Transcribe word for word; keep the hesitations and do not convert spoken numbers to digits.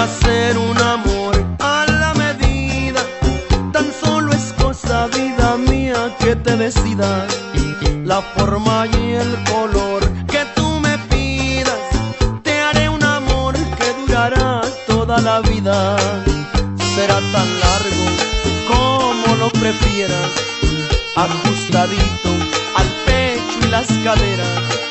hacer un amor a la medida. Tan solo es cosa, vida mía, que te decidas la forma y el color que tú me pidas. Te haré un amor que durará toda la vida. Será tan largo como lo prefieras, ajustadito al pecho y las caderas.